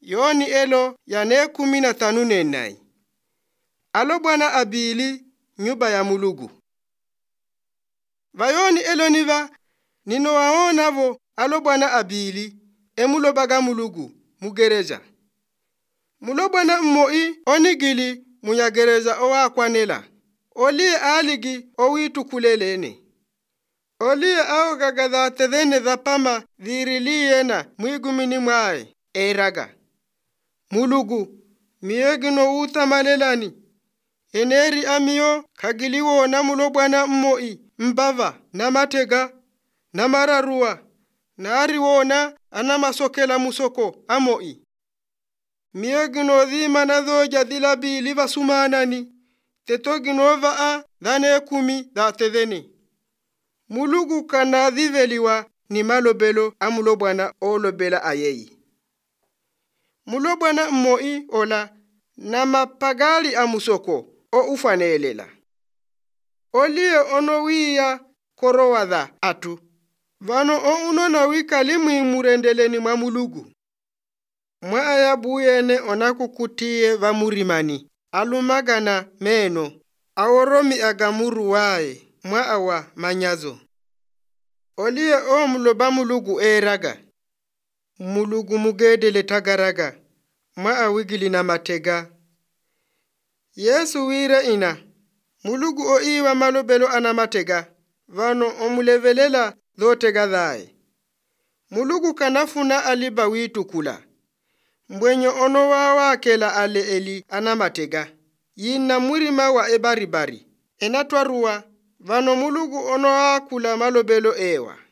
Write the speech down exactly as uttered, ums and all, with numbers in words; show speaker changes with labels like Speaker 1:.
Speaker 1: yoni elo yane kumi na tanu nenai. Alo bwana abili nyumba ya Mulugu. Vayoni elo niva nino waona vo alo bwana abili emulo baga Mulugu mugereja. Mulo bwana mmoi onigili munyagereja owa kwanela. Olie aligi owitu kulelene. Olie ao gagadha tedhene dhapama dhiriliyena mwigumini mwae eraga. Mulugu miegino uta malelani. Eneri amio kagiliwoo na mulo bwana mmoi mbava na matega na mararua na ariwona ana masokela musoko amoi. Miegino dhima na dhoja dhilabi liva sumanani. Tetogino vaa dhane kumi dha tedhene. Mulugu kana dhiveliwa ni malobelo amulo bwana olobela ayeyi. Mulo bwana mmoi ola na mapagali amusoko o ufanelela. Olie onowiya korowadha atu. Vano o unona wikali mwimurendeleni mwa Mulugu. Mwa ayabuyene onakukutiye vamurimani. Alumagana meno. Aworomi agamuru wae. Mwa awa manyazo. Olie o muloba Mulugu eraga. Mulugu mugedele tagaraga. Mwa awigili na matega. Yesu wire ina. Mulugu o iwa malobelo ana matega. Vano omulevelela dhotega dhae. Mulugu kanafuna aliba witu kula. Mbwenyo ono wawakela ale eli ana matega. Yina murima wa ebaribari. Enatwarua. Vano Mulugu ono wakula malobelo ewa.